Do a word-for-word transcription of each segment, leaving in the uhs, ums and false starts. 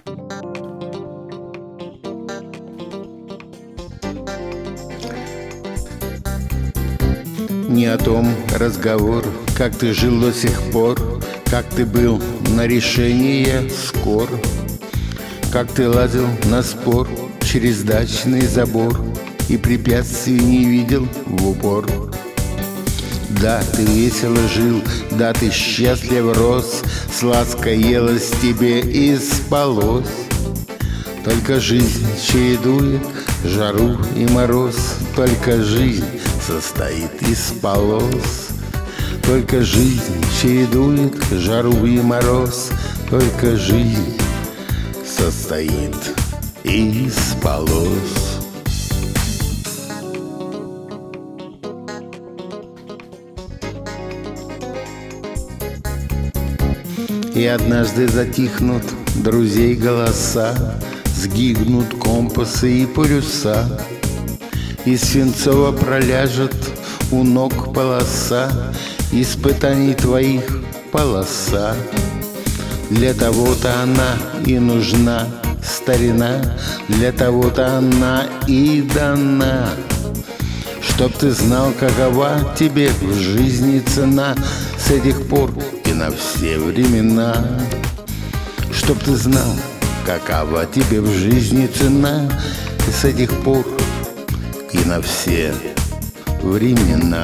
Не о том разговор, как ты жил до сих пор, как ты был на решение скор, как ты лазил на спор через дачный забор и препятствий не видел в упор. Да, ты весело жил, да, ты счастлив рос, сладко елось тебе и спалось. Только жизнь чередует жару и мороз, только жизнь состоит из полос. Только жизнь чередует жару и мороз, только жизнь состоит из полос. И однажды затихнут друзей голоса, сгибнут компасы и полюса, и свинцово проляжет у ног полоса испытаний твоих полоса. Для того-то она и нужна, старина, для того-то она и дана, чтоб ты знал, какова тебе в жизни цена с этих пор и на все времена. Чтоб ты знал, какова тебе в жизни цена с этих пор и на все времена.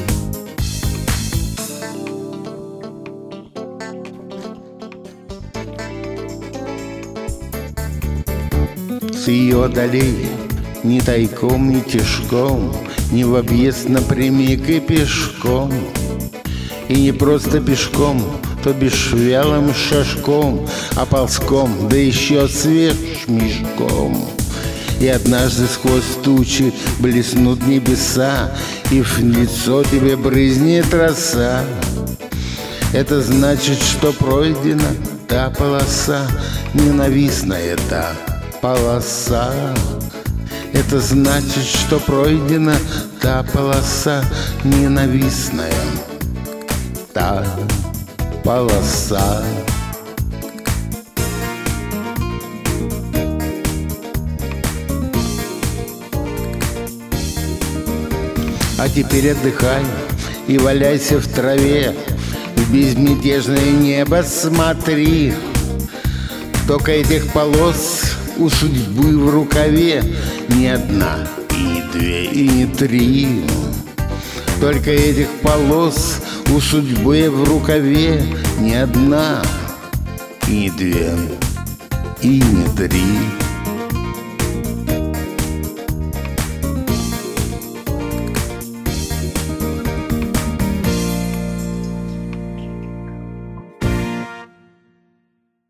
С ее долей ни тайком, ни тишком, ни в объезд напрямик и пешком. И не просто пешком, то бишь вялым шажком, а ползком, да еще свеж мешком. И однажды сквозь тучи блеснут небеса, и в лицо тебе брызнет роса. Это значит, что пройдена та полоса, ненавистная та полоса. Это значит, что пройдена та полоса, ненавистная та полоса. А теперь отдыхай и валяйся в траве, в безмятежное небо смотри. Только этих полос у судьбы в рукаве не одна, и не две, и не три. Только этих полос у судьбы в рукаве не одна, и не две, и не три.